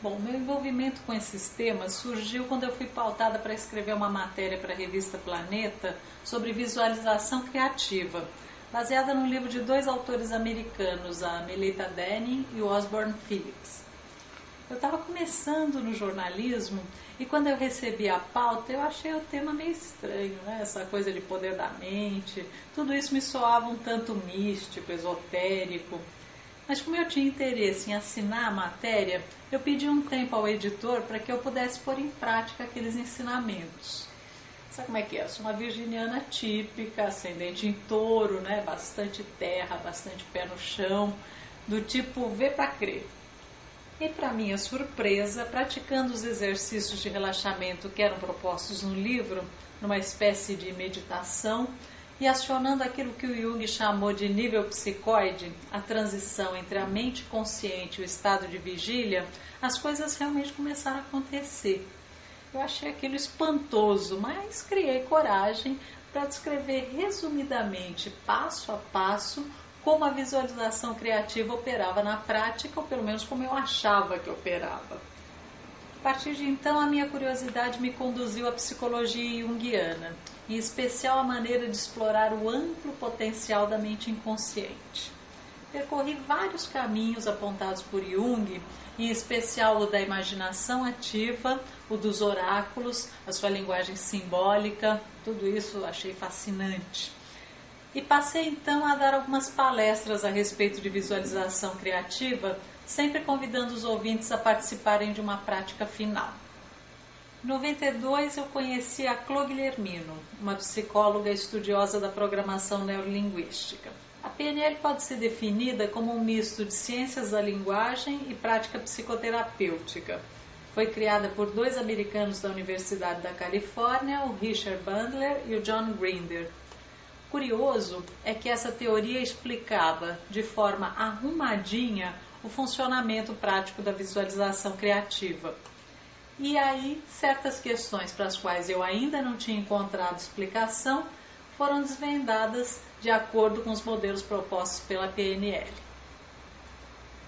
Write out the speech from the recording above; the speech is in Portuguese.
Bom, meu envolvimento com esses temas surgiu quando eu fui pautada para escrever uma matéria para a revista Planeta sobre visualização criativa, baseada num livro de dois autores americanos, a Melita Denning e o Osborne Phillips. Eu estava começando no jornalismo e quando eu recebi a pauta eu achei o tema meio estranho, né? Essa coisa de poder da mente, tudo isso me soava um tanto místico, esotérico. Mas como eu tinha interesse em assinar a matéria, eu pedi um tempo ao editor para que eu pudesse pôr em prática aqueles ensinamentos. Sabe como é que é? Eu sou uma virginiana típica, ascendente em touro, né? Bastante terra, bastante pé no chão, do tipo ver para crer. E para minha surpresa, praticando os exercícios de relaxamento que eram propostos no livro, numa espécie de meditação, e acionando aquilo que o Jung chamou de nível psicoide, a transição entre a mente consciente e o estado de vigília, as coisas realmente começaram a acontecer. Eu achei aquilo espantoso, mas criei coragem para descrever resumidamente, passo a passo, como a visualização criativa operava na prática, ou pelo menos como eu achava que operava. A partir de então, a minha curiosidade me conduziu à psicologia junguiana, em especial a maneira de explorar o amplo potencial da mente inconsciente. Percorri vários caminhos apontados por Jung, em especial o da imaginação ativa, o dos oráculos, a sua linguagem simbólica, tudo isso eu achei fascinante. E passei então a dar algumas palestras a respeito de visualização criativa, sempre convidando os ouvintes a participarem de uma prática final. Em 92 eu conheci a Clô Guilhermino, uma psicóloga estudiosa da programação neurolinguística. A PNL pode ser definida como um misto de ciências da linguagem e prática psicoterapêutica. Foi criada por dois americanos da Universidade da Califórnia, o Richard Bandler e o John Grinder. Curioso é que essa teoria explicava de forma arrumadinha o funcionamento prático da visualização criativa. E aí, certas questões para as quais eu ainda não tinha encontrado explicação foram desvendadas de acordo com os modelos propostos pela PNL.